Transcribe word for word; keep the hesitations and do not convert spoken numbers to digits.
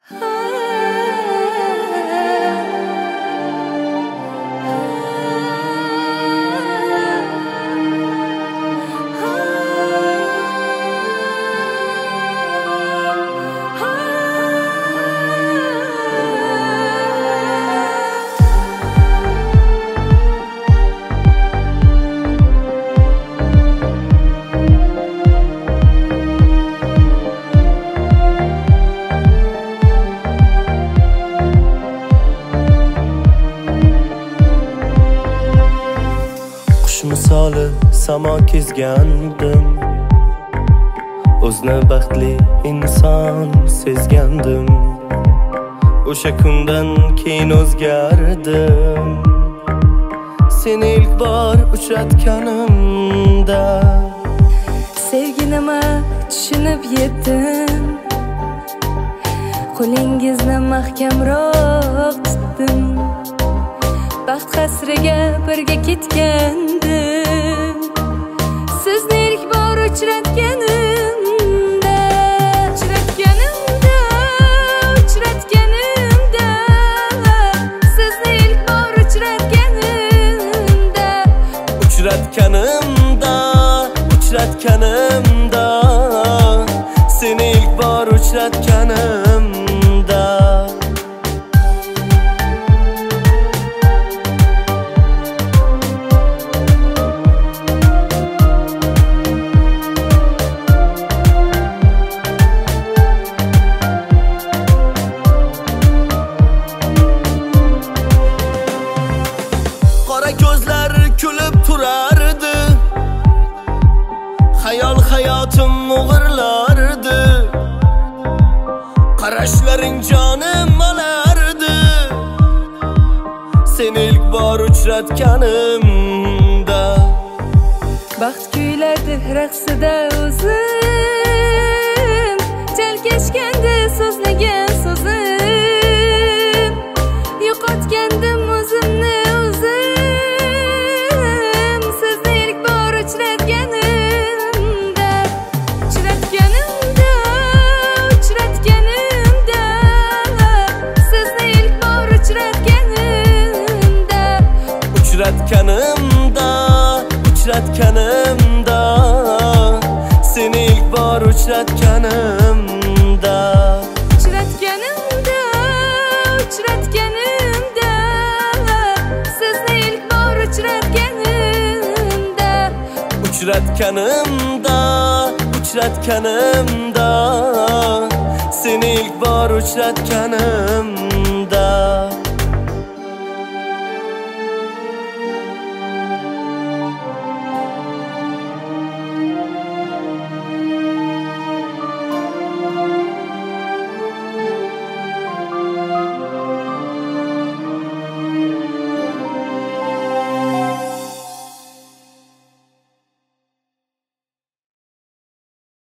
misoli samo kezgandim, o'zni baxtli inson sezgandim. O'sha kundan keyin o'zgardim, seni ilk bor uchratganimda. Sevgi nima tushunib yetdim, qo'lingizni mahkamroq tutdim. Baxt qasriga birga ketgandim, sizni ilk bor uchratganimda. Uchratganimda, uchratganimda, sizni ilk bor uchratganimda. Uchratganimda, uchratganimda, seni ilk bor uchratganimda. Ko'zlar kulib turardi, hayol hayotim o'g'irlardi. Qarashlaring jonim olardi, seni ilk bor uchratganimda. Baxt kuylardi raqsida o'zim, chalkashgandi so'zlagan so'zim. Yo'qotgandim o'zimni uchratganimda, uchratganimda, seni ilk bor uchratganimda. Uchratganimda, uchratganimda, sizni ilk bor uchratganimda. Uchratganimda, uchratganimda, seni ilk bor uchratganimda.